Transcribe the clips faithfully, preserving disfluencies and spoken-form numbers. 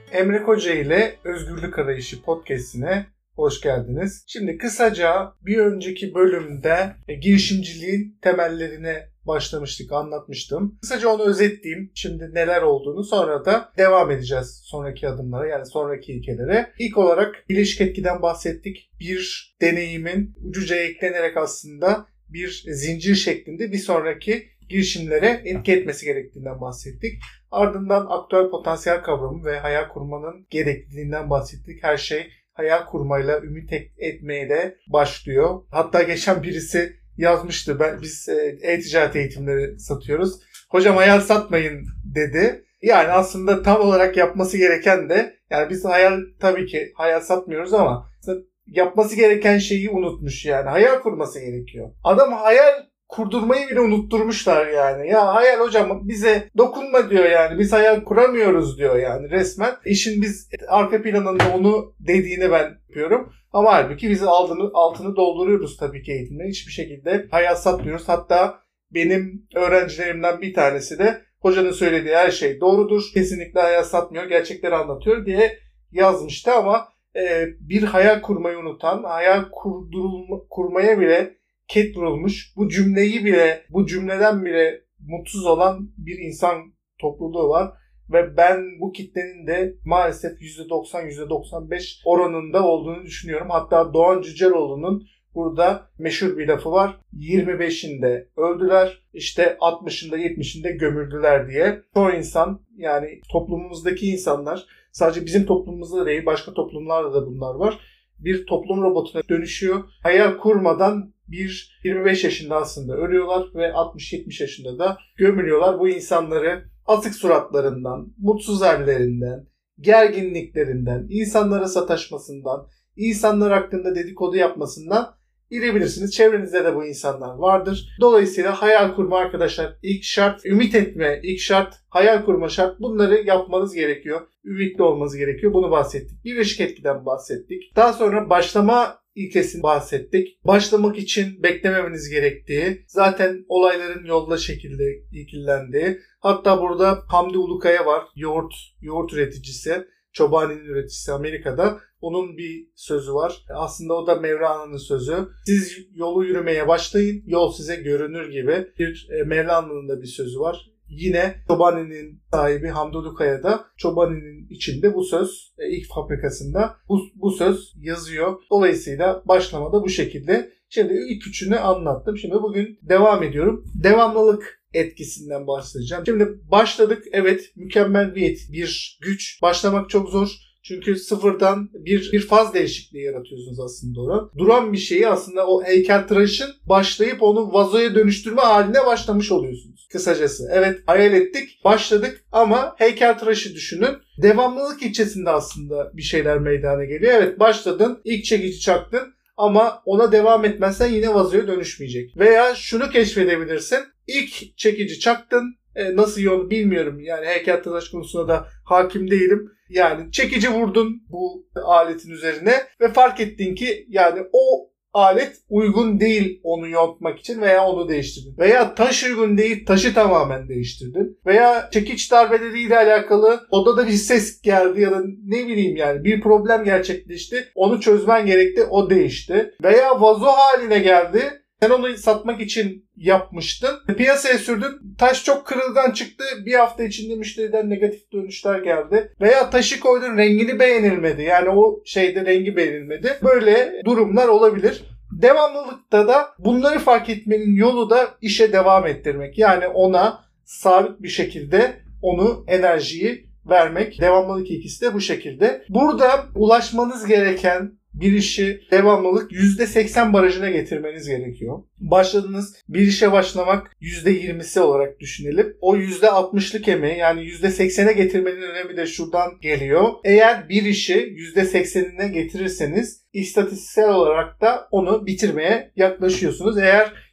Emre Koca ile Özgürlük Arayışı podcast'ine hoş geldiniz. Şimdi kısaca bir önceki bölümde girişimciliğin temellerine başlamıştık, anlatmıştım. Kısaca onu özetleyeyim. Şimdi neler olduğunu, sonra da devam edeceğiz sonraki adımlara, yani sonraki ilkelere. İlk olarak bileşik etkiden bahsettik. Bir deneyimin ucuca eklenerek aslında bir zincir şeklinde bir sonraki girişimlere etki etmesi gerektiğinden bahsettik. Ardından aktüel potansiyel kavramı ve hayal kurmanın gerekliliğinden bahsettik. Her şey hayal kurmayla ümit etmeye de başlıyor. Hatta geçen birisi yazmıştı. Ben biz e-ticaret eğitimleri satıyoruz. Hocam hayal satmayın dedi. Yani aslında tam olarak yapması gereken de, yani biz hayal tabii ki hayal satmıyoruz ama yapması gereken şeyi unutmuş yani. Hayal kurması gerekiyor. Adam hayal kurdurmayı bile unutturmuşlar yani. Ya hayal hocam bize dokunma diyor yani. Biz hayal kuramıyoruz diyor yani resmen. İşin biz arka planında onu dediğini ben yapıyorum. Ama halbuki biz altını, altını dolduruyoruz tabii ki eğitimde. Hiçbir şekilde hayal satmıyoruz. Hatta benim öğrencilerimden bir tanesi de hocanın söylediği her şey doğrudur. Kesinlikle hayal satmıyor. Gerçekleri anlatıyor diye yazmıştı ama e, bir hayal kurmayı unutan, hayal kurdurulma, kurmaya bile ket vurulmuş, bu cümleyi bile, bu cümleden bile mutsuz olan bir insan topluluğu var. Ve ben bu kitlenin de maalesef yüzde doksan yüzde doksan beş oranında olduğunu düşünüyorum. Hatta Doğan Cüceloğlu'nun burada meşhur bir lafı var. yirmi beşinde öldüler, işte altmışında yetmişinde gömüldüler diye. Çoğu insan, yani toplumumuzdaki insanlar, sadece bizim toplumumuzda değil başka toplumlarda da bunlar var, bir toplum robotuna dönüşüyor. Hayal kurmadan bir yirmi beş yaşında aslında ölüyorlar ve altmış yetmiş yaşında da gömülüyorlar. Bu insanları asık suratlarından, mutsuz hallerinden, gerginliklerinden, insanlara sataşmasından, insanlar hakkında dedikodu yapmasından bilebilirsiniz. Çevrenizde de bu insanlar vardır. Dolayısıyla hayal kurma arkadaşlar ilk şart, ümit etme ilk şart, hayal kurma şart. Bunları yapmanız gerekiyor. Ümitli olmanız gerekiyor. Bunu bahsettik. Birleşik etkiden bahsettik. Daha sonra başlama ilkesini bahsettik. Başlamak için beklememeniz gerektiği, zaten olayların yolda şekilde ilgilendiği. Hatta burada Hamdi Ulukaya var. Yoğurt, yoğurt üreticisi. Çobani'nin üreticisi Amerika'da. Onun bir sözü var. Aslında o da Mevlana'nın sözü. Siz yolu yürümeye başlayın, yol size görünür gibi bir Mevlana'nın da bir sözü var. Yine Çobani'nin sahibi Hamdi Ulukaya da Çobani'nin içinde bu söz, ilk fabrikasında bu, bu söz yazıyor. Dolayısıyla başlama da bu şekilde. Şimdi ilk üçünü anlattım. Şimdi bugün devam ediyorum. Devamlılık etkisinden bahsedeceğim. Şimdi başladık. Evet, mükemmel bir et, bir güç. Başlamak çok zor. Çünkü sıfırdan bir, bir faz değişikliği yaratıyorsunuz aslında orada. Duran bir şeyi aslında o heykeltıraşın başlayıp onu vazoya dönüştürme haline başlamış oluyorsunuz. Kısacası. Evet, hayal ettik, başladık ama heykeltıraşı düşünün. Devamlılık ilçesinde aslında bir şeyler meydana geliyor. Evet, başladın, ilk çekici çaktın ama ona devam etmezsen yine vazoya dönüşmeyecek. Veya şunu keşfedebilirsin. İlk çekici çaktın. E, nasıl yolu bilmiyorum. Yani heykeltıraş konusunda da hakim değilim. Yani çekici vurdun bu aletin üzerine ve fark ettin ki yani o alet uygun değil onu yontmak için veya onu değiştirdin. Veya taş uygun değil, taşı tamamen değiştirdin. Veya çekiç darbeleriyle alakalı odada bir ses geldi ya da ne bileyim yani bir problem gerçekleşti. Onu çözmen gerekti, o değişti. Veya vazo haline geldi. Sen onu satmak için yapmıştın. Piyasaya sürdün. Taş çok kırılgan çıktı. Bir hafta içinde müşteriden negatif dönüşler geldi. Veya taşı koydun, rengini beğenilmedi. Yani o şeyde rengi beğenilmedi. Böyle durumlar olabilir. Devamlılıkta da bunları fark etmenin yolu da işe devam ettirmek. Yani ona sabit bir şekilde onu, enerjiyi vermek. Devamlılık ikisi de bu şekilde. Burada ulaşmanız gereken bir işi devamlılık yüzde seksen barajına getirmeniz gerekiyor. Başladınız, bir işe başlamak yüzde yirmisi olarak düşünelim. O yüzde altmışlık emeği, yani yüzde seksene getirmenin önemi de şuradan geliyor. Eğer bir işi yüzde seksenine getirirseniz istatistiksel olarak da onu bitirmeye yaklaşıyorsunuz. Eğer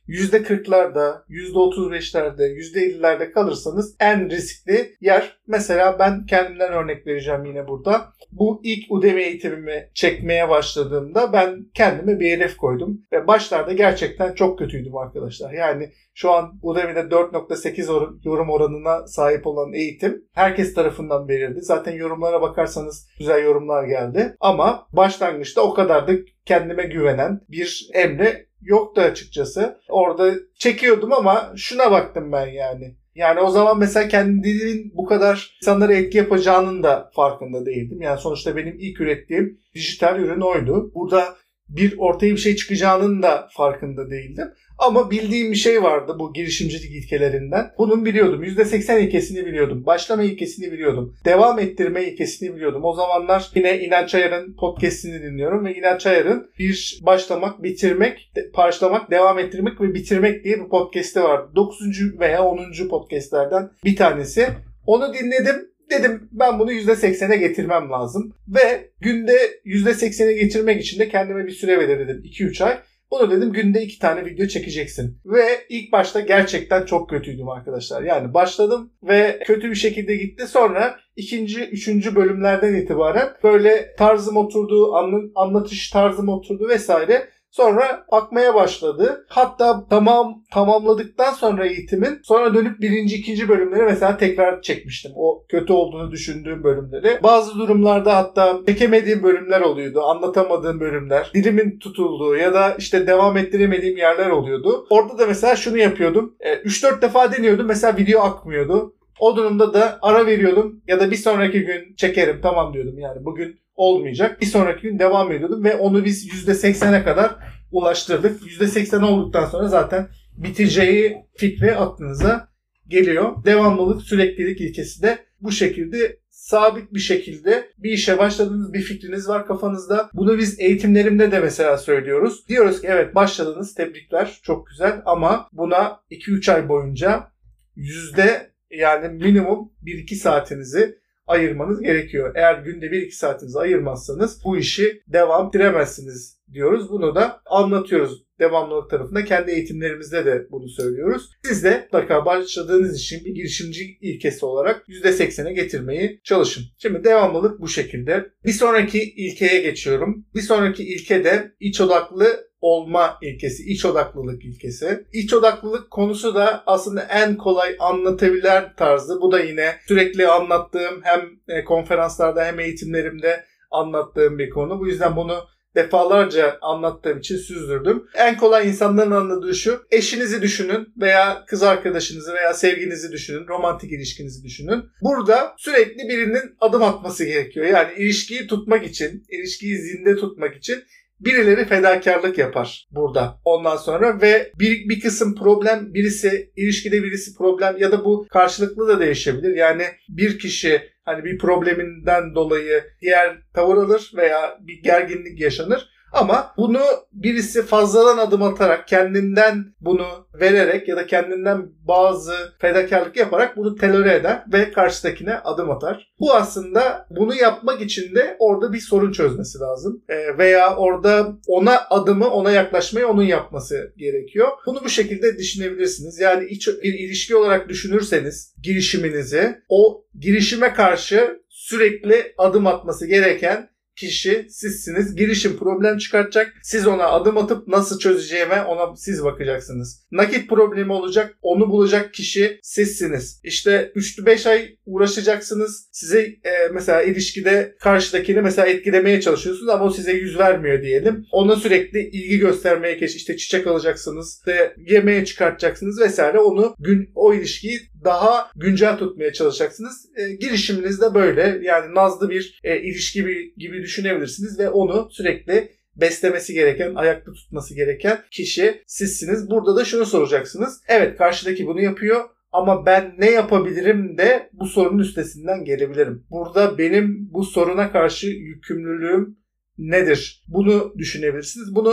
yüzde kırklarda, yüzde otuz beşlerde, yüzde ellilerde kalırsanız en riskli yer. Mesela ben kendimden örnek vereceğim yine burada. Bu ilk Udemy eğitimimi çekmeye başladığımda ben kendime bir hedef koydum. Ve başlarda gerçekten çok kötüydüm arkadaşlar. Yani şu an Udemy'de dört nokta sekiz yorum oranına sahip olan eğitim herkes tarafından verildi. Zaten yorumlara bakarsanız güzel yorumlar geldi. Ama başlangıçta o kadar da kendime güvenen bir Emre yoktu açıkçası. Orada çekiyordum ama şuna baktım ben yani. Yani o zaman mesela kendimin bu kadar insanlara etki yapacağının da farkında değildim. Yani sonuçta benim ilk ürettiğim dijital ürün oydu. Burada bir ortaya bir şey çıkacağının da farkında değildim. Ama bildiğim bir şey vardı bu girişimcilik ilkelerinden. Bunun biliyordum. yüzde seksen ilkesini biliyordum. Başlama ilkesini biliyordum. Devam ettirme ilkesini biliyordum. O zamanlar yine İnanç Ayar'ın podcastini dinliyorum ve İnanç Ayar'ın bir başlamak, bitirmek, başlamak, devam ettirmek ve bitirmek diye bir podcast'i vardı. dokuzuncu veya onuncu podcastlerden bir tanesi. Onu dinledim. Dedim ben bunu yüzde seksene getirmem lazım. Ve günde yüzde seksene getirmek için de kendime bir süre belirledim. iki üç ay. Bunu dedim günde iki tane video çekeceksin. Ve ilk başta gerçekten çok kötüydüm arkadaşlar. Yani başladım ve kötü bir şekilde gitti. Sonra ikinci, üçüncü bölümlerden itibaren böyle tarzım oturdu, anlatış tarzım oturdu vesaire. Sonra akmaya başladı. Hatta tamam tamamladıktan sonra eğitimin sonra dönüp birinci, ikinci bölümleri mesela tekrar çekmiştim. O kötü olduğunu düşündüğüm bölümleri. Bazı durumlarda hatta çekemediğim bölümler oluyordu. Anlatamadığım bölümler. Dilimin tutulduğu ya da işte devam ettiremediğim yerler oluyordu. Orada da mesela şunu yapıyordum. üç dört defa deniyordum. Mesela video akmıyordu. O durumda da ara veriyordum ya da bir sonraki gün çekerim tamam diyordum yani bugün olmayacak. Bir sonraki gün devam ediyordum ve onu biz yüzde seksene kadar ulaştırdık. yüzde seksen olduktan sonra zaten biteceği fikri aklınıza geliyor. Devamlılık, süreklilik ilkesi de bu şekilde sabit bir şekilde bir işe başladığınız bir fikriniz var kafanızda. Bunu biz eğitimlerimde de mesela söylüyoruz. Diyoruz ki evet başladınız tebrikler çok güzel ama buna iki üç ay boyunca yüzde yani minimum bir iki saatinizi ayırmanız gerekiyor. Eğer günde bir iki saatinizi ayırmazsanız bu işi devam ettiremezsiniz diyoruz. Bunu da anlatıyoruz. Devamlılık tarafında kendi eğitimlerimizde de bunu söylüyoruz. Siz de mutlaka başladığınız için bir girişimci ilkesi olarak yüzde seksene getirmeyi çalışın. Şimdi devamlılık bu şekilde. Bir sonraki ilkeye geçiyorum. Bir sonraki ilke de iç odaklı olma ilkesi, iç odaklılık ilkesi. İç odaklılık konusu da aslında en kolay anlatabilen tarzı. Bu da yine sürekli anlattığım hem konferanslarda hem eğitimlerimde anlattığım bir konu. Bu yüzden bunu defalarca anlattığım için süzdürdüm. En kolay insanların anladığı şu: eşinizi düşünün veya kız arkadaşınızı veya sevginizi düşünün, romantik ilişkinizi düşünün. Burada sürekli birinin adım atması gerekiyor. Yani ilişkiyi tutmak için, ilişkiyi zinde tutmak için birileri fedakarlık yapar burada. Ondan sonra ve bir, bir kısım problem, birisi ilişkide birisi problem ya da bu karşılıklı da değişebilir. Yani bir kişi hani bir probleminden dolayı diğer tavır alır veya bir gerginlik yaşanır. Ama bunu birisi fazladan adım atarak, kendinden bunu vererek ya da kendinden bazı fedakarlık yaparak bunu tolere eder ve karşıdakine adım atar. Bu aslında bunu yapmak için de orada bir sorun çözmesi lazım. E, veya orada ona adımı, ona yaklaşmayı onun yapması gerekiyor. Bunu bu şekilde düşünebilirsiniz. Yani iç, bir ilişki olarak düşünürseniz girişiminizi, o girişime karşı sürekli adım atması gereken kişi sizsiniz. Girişim problem çıkartacak. Siz ona adım atıp nasıl çözeceğime ona siz bakacaksınız. Nakit problemi olacak. Onu bulacak kişi sizsiniz. İşte üç beş ay uğraşacaksınız. Size e, mesela ilişkide karşıdakini mesela etkilemeye çalışıyorsunuz ama o size yüz vermiyor diyelim. Ona sürekli ilgi göstermeye keş işte çiçek alacaksınız. İşte yemeğe çıkartacaksınız vesaire. Onu gün o ilişkiyi daha güncel tutmaya çalışacaksınız. E, girişiminiz de böyle. Yani nazlı bir e, ilişki bir, gibi düşünebilirsiniz ve onu sürekli beslemesi gereken, ayakta tutması gereken kişi sizsiniz. Burada da şunu soracaksınız. Evet, karşıdaki bunu yapıyor ama ben ne yapabilirim de bu sorunun üstesinden gelebilirim. Burada benim bu soruna karşı yükümlülüğüm nedir? Bunu düşünebilirsiniz. Bunu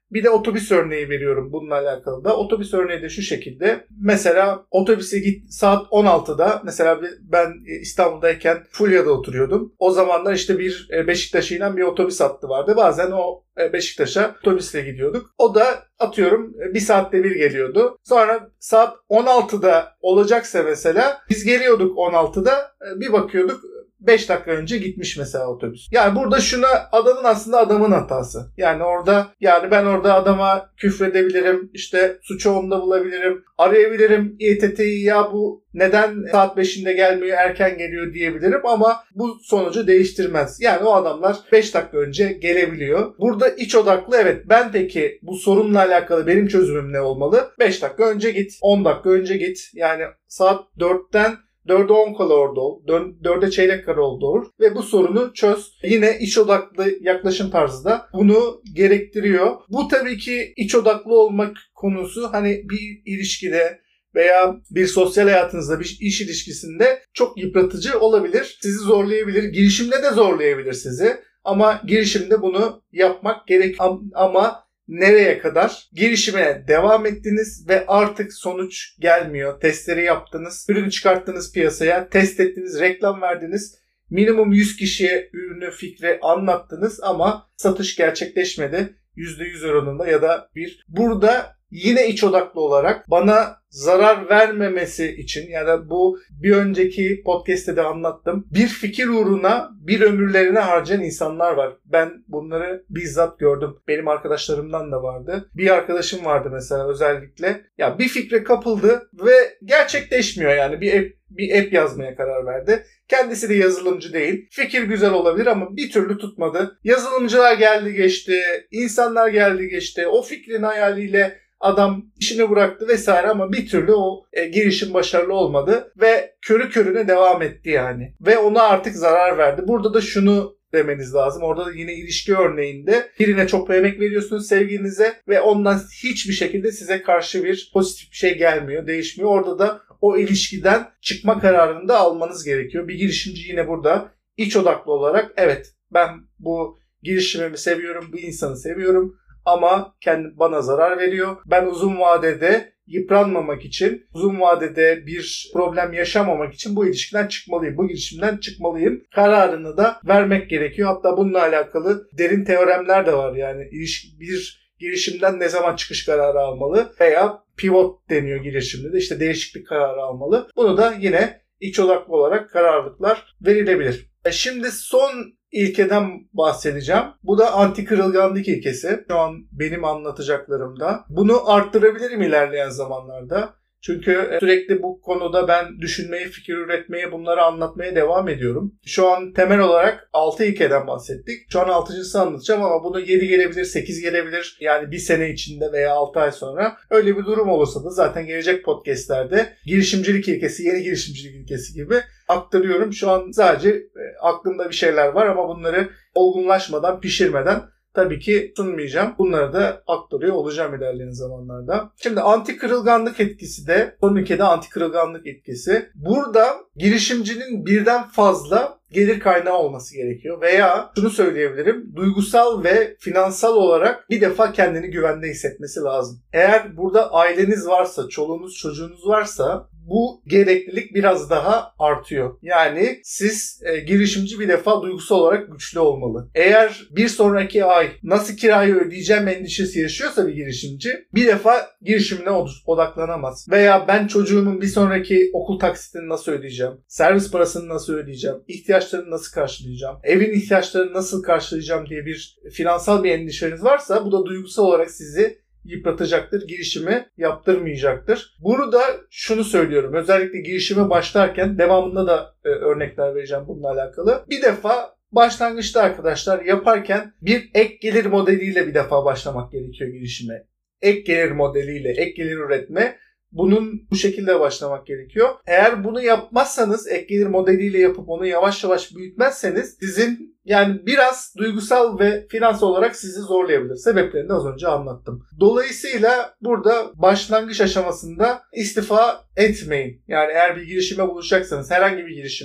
Bir de otobüs örneği veriyorum bununla alakalı da. Otobüs örneği de şu şekilde. Mesela otobüse git saat on altıda, mesela ben İstanbul'dayken Fulya'da oturuyordum. O zamanlar işte bir Beşiktaş'a inen bir otobüs hattı vardı. Bazen o Beşiktaş'a otobüsle gidiyorduk. O da atıyorum bir saatte bir geliyordu. Sonra saat on altıda olacaksa mesela biz geliyorduk on altıda, bir bakıyorduk beş dakika önce gitmiş mesela otobüs. Yani burada şuna, adamın aslında adamın hatası. Yani orada, yani ben orada adama küfredebilirim, işte suçu onda bulabilirim, arayabilirim İ T T'yi, ya bu neden saat beşinde gelmiyor, erken geliyor diyebilirim ama bu sonucu değiştirmez. Yani o adamlar beş dakika önce gelebiliyor. Burada iç odaklı, evet, ben peki bu sorunla alakalı benim çözümüm ne olmalı? beş dakika önce git, on dakika önce git. Yani saat dörtten dörde on kala orada ol. dörde çeyrek kala orada olur. Ve bu sorunu çöz. Yine iç odaklı yaklaşım tarzı da bunu gerektiriyor. Bu tabii ki iç odaklı olmak konusu hani bir ilişkide veya bir sosyal hayatınızda, bir iş ilişkisinde çok yıpratıcı olabilir. Sizi zorlayabilir. Girişimde de zorlayabilir sizi. Ama girişimde bunu yapmak gerek. Ama nereye kadar? Girişime devam ettiniz ve artık sonuç gelmiyor. Testleri yaptınız, ürünü çıkarttınız piyasaya, test ettiniz, reklam verdiniz. Minimum yüz kişiye ürünü, fikri anlattınız ama satış gerçekleşmedi. yüzde yüz oranında ya da bir. Burada yine iç odaklı olarak bana zarar vermemesi için, yani bu bir önceki podcast'te de anlattım. Bir fikir uğruna bir ömürlerini harcayan insanlar var. Ben bunları bizzat gördüm. Benim arkadaşlarımdan da vardı. Bir arkadaşım vardı mesela özellikle. Ya bir fikre kapıldı ve gerçekleşmiyor yani. Bir app, bir app yazmaya karar verdi. Kendisi de yazılımcı değil. Fikir güzel olabilir ama bir türlü tutmadı. Yazılımcılar geldi geçti. İnsanlar geldi geçti. O fikrin hayaliyle adam işini bıraktı vesaire ama bir türlü o e, girişim başarılı olmadı ve körü körüne devam etti yani. Ve ona artık zarar verdi. Burada da şunu demeniz lazım. Orada da yine ilişki örneğinde birine çok emek veriyorsunuz, sevgilinize, ve ondan hiçbir şekilde size karşı bir pozitif bir şey gelmiyor, değişmiyor. Orada da o ilişkiden çıkma kararını da almanız gerekiyor. Bir girişimci yine burada iç odaklı olarak, evet, ben bu girişimimi seviyorum, bu insanı seviyorum ama kendi bana zarar veriyor. Ben uzun vadede yıpranmamak için, uzun vadede bir problem yaşamamak için bu ilişkiden çıkmalıyım, bu girişimden çıkmalıyım kararını da vermek gerekiyor. Hatta bununla alakalı derin teoremler de var. Yani bir girişimden ne zaman çıkış kararı almalı veya pivot deniyor girişimde de, işte değişiklik kararı almalı. Bunu da yine iç odaklı olarak kararlılıklar verilebilir. E şimdi son ilkeden bahsedeceğim. Bu da anti kırılganlık ilkesi. Şu an benim anlatacaklarımda. Bunu arttırabilirim ilerleyen zamanlarda. Çünkü sürekli bu konuda ben düşünmeye, fikir üretmeye, bunları anlatmaya devam ediyorum. Şu an temel olarak altı ilkeden bahsettik. Şu an altıncısı anlatacağım ama bunu yedi gelebilir, sekiz gelebilir. Yani bir sene içinde veya altı ay sonra. Öyle bir durum olursa da zaten gelecek podcastlerde girişimcilik ilkesi, yeni girişimcilik ilkesi gibi aktarıyorum. Şu an sadece aklımda bir şeyler var ama bunları olgunlaşmadan, pişirmeden tabii ki sunmayacağım. Bunları da aktarıyor olacağım ilerleyen zamanlarda. Şimdi anti kırılganlık etkisi de, son ülkede anti kırılganlık etkisi. Burada girişimcinin birden fazla gelir kaynağı olması gerekiyor. Veya şunu söyleyebilirim, duygusal ve finansal olarak bir defa kendini güvende hissetmesi lazım. Eğer burada aileniz varsa, çoluğunuz çocuğunuz varsa bu gereklilik biraz daha artıyor. Yani siz e, girişimci bir defa duygusal olarak güçlü olmalı. Eğer bir sonraki ay nasıl kirayı ödeyeceğim endişesi yaşıyorsa bir girişimci, bir defa girişimine odaklanamaz. Veya ben çocuğumun bir sonraki okul taksitini nasıl ödeyeceğim? Servis parasını nasıl ödeyeceğim? İhtiyaçlarını nasıl karşılayacağım? Evin ihtiyaçlarını nasıl karşılayacağım diye bir finansal bir endişeniz varsa bu da duygusal olarak sizi yıpratacaktır, girişimi yaptırmayacaktır. Bunu da şunu söylüyorum, özellikle girişime başlarken, devamında da e, örnekler vereceğim bununla alakalı. Bir defa başlangıçta arkadaşlar yaparken bir ek gelir modeliyle bir defa başlamak gerekiyor girişime. Ek gelir modeliyle, ek gelir üretme. Bunun bu şekilde başlamak gerekiyor. Eğer bunu yapmazsanız, ek gelir modeliyle yapıp onu yavaş yavaş büyütmezseniz sizin yani biraz duygusal ve finansal olarak sizi zorlayabilir. Sebeplerini de az önce anlattım. Dolayısıyla burada başlangıç aşamasında istifa etmeyin. Yani eğer bir girişime buluşacaksanız, herhangi bir girişimde,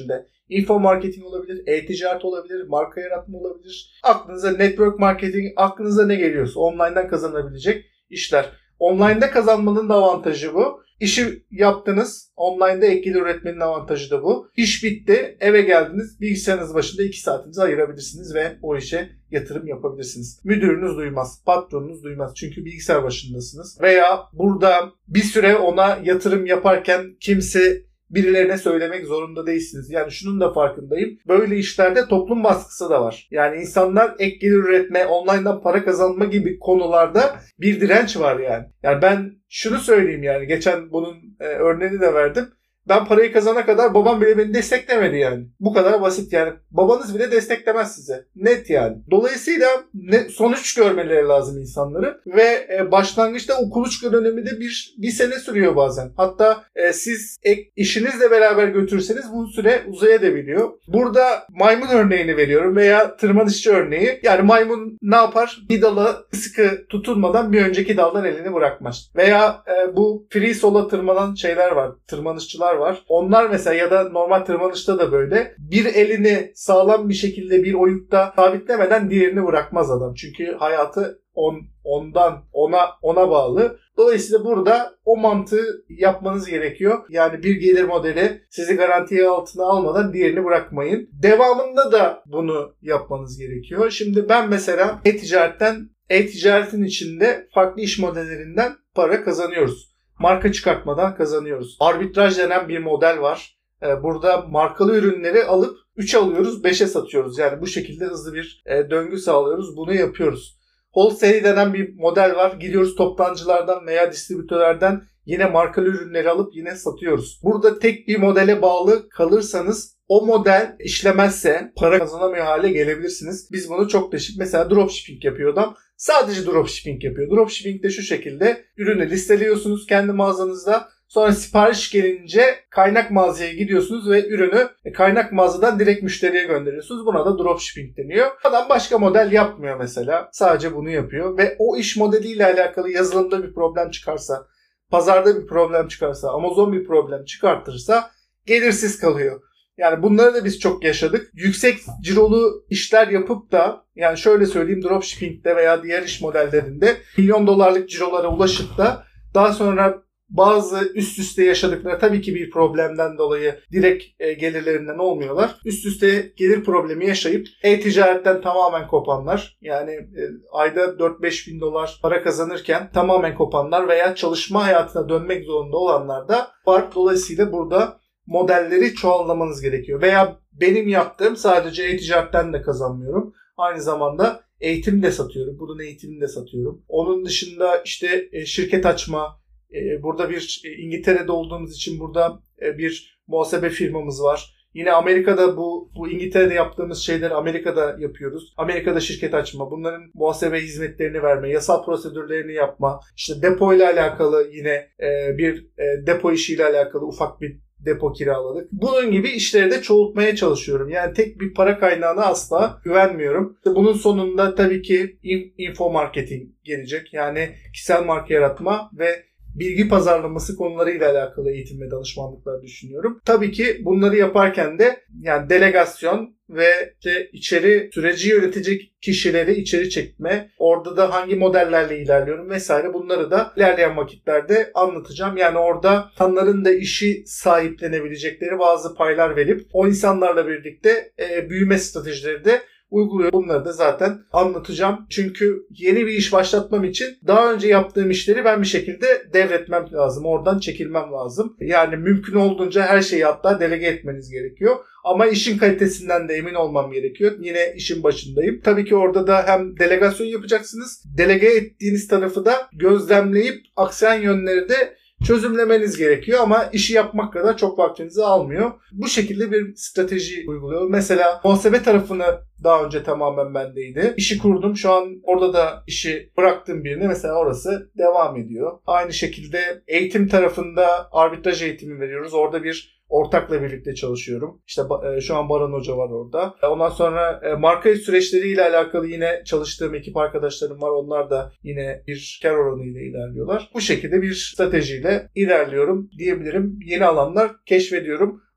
Info marketing olabilir, e-ticaret olabilir, marka yaratma olabilir. Aklınıza network marketing, aklınıza ne geliyorsa online'dan kazanabilecek işler. Online'da kazanmanın da avantajı bu. İşi yaptınız. Online'da ek gelir üretmenin avantajı da bu. İş bitti. Eve geldiniz. Bilgisayarınız başında iki saatinizi ayırabilirsiniz ve o işe yatırım yapabilirsiniz. Müdürünüz duymaz. Patronunuz duymaz. Çünkü bilgisayar başındasınız. Veya burada bir süre ona yatırım yaparken kimse birilerine söylemek zorunda değilsiniz. Yani şunun da farkındayım. Böyle işlerde toplum baskısı da var. Yani insanlar ek gelir üretme, online'dan para kazanma gibi konularda bir direnç var yani. Yani ben şunu söyleyeyim yani. Geçen bunun e, örneğini de verdim. Ben parayı kazana kadar babam bile beni desteklemedi yani. Bu kadar basit yani. Babanız bile desteklemez size. Net yani. Dolayısıyla ne, sonuç görmeleri lazım insanları. Ve e, başlangıçta o kuluçka dönemi de bir, bir sene sürüyor bazen. Hatta e, siz ek, işinizle beraber götürseniz bu süre uzayabiliyor. Burada maymun örneğini veriyorum veya tırmanışçı örneği. Yani maymun ne yapar? Bir dala sıkı tutunmadan bir önceki daldan elini bırakmaz. Veya e, bu free solo'a tırmanan şeyler var. Tırmanışçılar var. Onlar mesela ya da normal tırmanışta da böyle bir elini sağlam bir şekilde bir oyukta sabitlemeden diğerini bırakmaz adam. Çünkü hayatı on, ondan ona ona bağlı. Dolayısıyla burada o mantığı yapmanız gerekiyor. Yani bir gelir modeli sizi garantiye altına almadan diğerini bırakmayın. Devamında da bunu yapmanız gerekiyor. Şimdi ben mesela e-ticaretten e-ticaretin içinde farklı iş modellerinden para kazanıyoruz. Marka çıkartmadan kazanıyoruz. Arbitraj denen bir model var. Burada markalı ürünleri alıp üçe alıyoruz, beşe satıyoruz. Yani bu şekilde hızlı bir döngü sağlıyoruz. Bunu yapıyoruz. Wholesale denen bir model var. Gidiyoruz toptancılardan veya distribütörlerden yine markalı ürünleri alıp yine satıyoruz. Burada tek bir modele bağlı kalırsanız o model işlemezse para kazanamıyor hale gelebilirsiniz. Biz bunu çok değişik. Mesela dropshipping yapıyor adam. Sadece dropshipping yapıyor. Dropshipping de şu şekilde ürünü listeliyorsunuz kendi mağazanızda. Sonra sipariş gelince kaynak mağazaya gidiyorsunuz ve ürünü kaynak mağazadan direkt müşteriye gönderiyorsunuz. Buna da dropshipping deniyor. Adam başka model yapmıyor mesela. Sadece bunu yapıyor ve o iş modeliyle alakalı yazılımda bir problem çıkarsa, pazarda bir problem çıkarsa, Amazon bir problem çıkartırsa gelirsiz kalıyor. Yani bunları da biz çok yaşadık. Yüksek cirolu işler yapıp da yani şöyle söyleyeyim dropshipping'de veya diğer iş modellerinde milyon dolarlık cirolara ulaşıp da daha sonra bazı üst üste yaşadıkları tabii ki bir problemden dolayı direkt e, gelirlerinden olmuyorlar. Üst üste gelir problemi yaşayıp e-ticaretten tamamen kopanlar yani e, ayda dört beş bin dolar para kazanırken tamamen kopanlar veya çalışma hayatına dönmek zorunda olanlar da var. Dolayısıyla burada modelleri çoğallamanız gerekiyor. Veya benim yaptığım sadece e-ticaretten de kazanmıyorum. Aynı zamanda eğitim de satıyorum. Bunun eğitimini de satıyorum. Onun dışında işte şirket açma. Burada bir İngiltere'de olduğumuz için burada bir muhasebe firmamız var. Yine Amerika'da bu, bu İngiltere'de yaptığımız şeyleri Amerika'da yapıyoruz. Amerika'da şirket açma, bunların muhasebe hizmetlerini verme, yasal prosedürlerini yapma. İşte depo ile alakalı yine bir depo işiyle alakalı ufak bir depo kiraladık. Bunun gibi işleri de çoğaltmaya çalışıyorum. Yani tek bir para kaynağına asla güvenmiyorum. Bunun sonunda tabii ki info marketing gelecek. Yani kişisel marka yaratma ve bilgi pazarlaması konularıyla alakalı eğitim ve danışmanlıklar düşünüyorum. Tabii ki bunları yaparken de yani delegasyon ve işte içeri süreci yönetecek kişileri içeri çekme, orada da hangi modellerle ilerliyorum vesaire bunları da ilerleyen vakitlerde anlatacağım. Yani orada insanların da işi sahiplenebilecekleri bazı paylar verip o insanlarla birlikte e, büyüme stratejileri de uyguluyor. Bunları da zaten anlatacağım. Çünkü yeni bir iş başlatmam için daha önce yaptığım işleri ben bir şekilde devretmem lazım. Oradan çekilmem lazım. Yani mümkün olduğunca her şeyi hatta delege etmeniz gerekiyor. Ama işin kalitesinden de emin olmam gerekiyor. Yine işin başındayım. Tabii ki orada da hem delegasyon yapacaksınız. Delege ettiğiniz tarafı da gözlemleyip aksayan yönleri de çözümlemeniz gerekiyor ama işi yapmak kadar çok vaktinizi almıyor. Bu şekilde bir strateji uyguluyorum. Mesela muhasebe tarafını daha önce tamamen bendeydi. İşi kurdum. Şu an orada da işi bıraktığım birine mesela orası devam ediyor. Aynı şekilde eğitim tarafında arbitraj eğitimi veriyoruz. Orada bir ortakla birlikte çalışıyorum. İşte şu an Baran Hoca var orada. Ondan sonra marka süreçleriyle alakalı yine çalıştığım ekip arkadaşlarım var. Onlar da yine bir kar oranıyla ilerliyorlar. Bu şekilde bir stratejiyle ilerliyorum diyebilirim. Yeni alanlar keşfediyorum.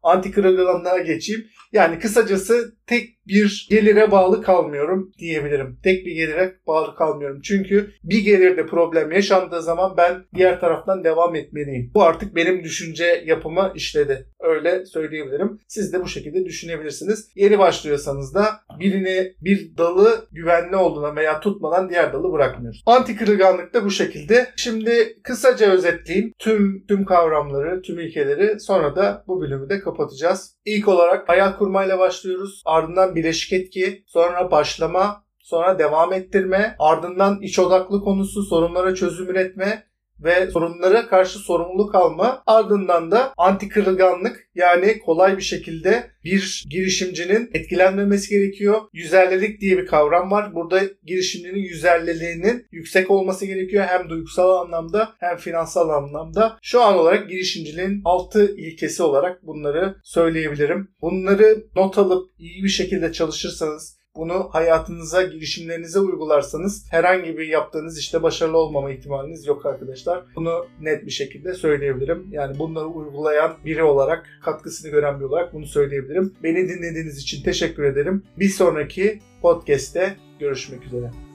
anti kırılganlığa geçeyim. Yani kısacası tek bir gelire bağlı kalmıyorum diyebilirim. Tek bir gelire bağlı kalmıyorum. Çünkü bir gelirde problem yaşandığı zaman ben diğer taraftan devam etmeliyim. Bu artık benim düşünce yapıma işledi. Öyle söyleyebilirim. Siz de bu şekilde düşünebilirsiniz. Yeni başlıyorsanız da birini bir dalı güvenli olduğuna veya tutmadan diğer dalı bırakmıyoruz. Anti kırılganlık da bu şekilde. Şimdi kısaca özetleyeyim. Tüm tüm kavramları, tüm ilkeleri, sonra da bu bölümü de kapatacağız. İlk olarak hayal kurmayla başlıyoruz. Ardından bileşik etki, sonra başlama, sonra devam ettirme, ardından iç odaklı konusu, sorunlara çözüm üretme ve sorunlara karşı sorumluluk alma. Ardından da anti kırılganlık, yani kolay bir şekilde bir girişimcinin etkilenmemesi gerekiyor. Yüzerlilik diye bir kavram var. Burada girişimcinin yüzerliliğinin yüksek olması gerekiyor. Hem duygusal anlamda hem finansal anlamda. Şu an olarak girişimciliğin altı ilkesi olarak bunları söyleyebilirim. Bunları not alıp iyi bir şekilde çalışırsanız, bunu hayatınıza, girişimlerinize uygularsanız herhangi bir yaptığınız işte başarılı olmama ihtimaliniz yok arkadaşlar. Bunu net bir şekilde söyleyebilirim. Yani bunları uygulayan biri olarak, katkısını gören biri olarak bunu söyleyebilirim. Beni dinlediğiniz için teşekkür ederim. Bir sonraki podcast'te görüşmek üzere.